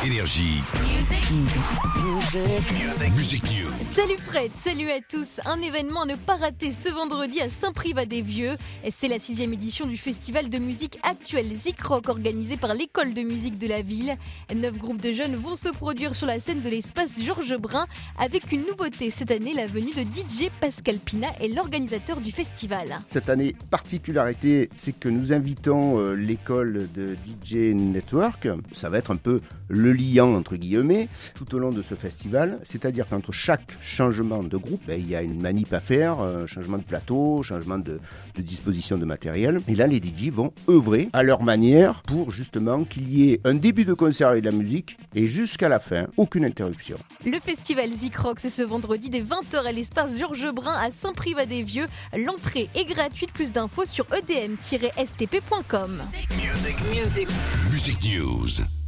Énergie. Music News. Salut Fred, salut à tous. Un événement à ne pas rater ce vendredi à Saint-Privat-des-Vieux. C'est la 6e édition du festival de musique actuel Zik Rock organisé par l'école de musique de la ville. 9 groupes de jeunes vont se produire sur la scène de l'espace Georges Brun avec une nouveauté cette année, la venue de DJ Pascal Pina et l'organisateur du festival. Cette année, particularité, c'est que nous invitons l'école de DJ Network. Ça va être un peu le liant entre guillemets tout au long de ce festival, c'est-à-dire qu'entre chaque changement de groupe, il y a une manip à faire, un changement de plateau, changement de disposition de matériel. Et là, les DJ vont œuvrer à leur manière pour justement qu'il y ait un début de concert avec de la musique et jusqu'à la fin, aucune interruption. Le festival Zik Rock, c'est ce vendredi dès 20h à l'espace Georges Brun à Saint-Privat-des-Vieux. L'entrée est gratuite, plus d'infos sur edm-stp.com. Music News.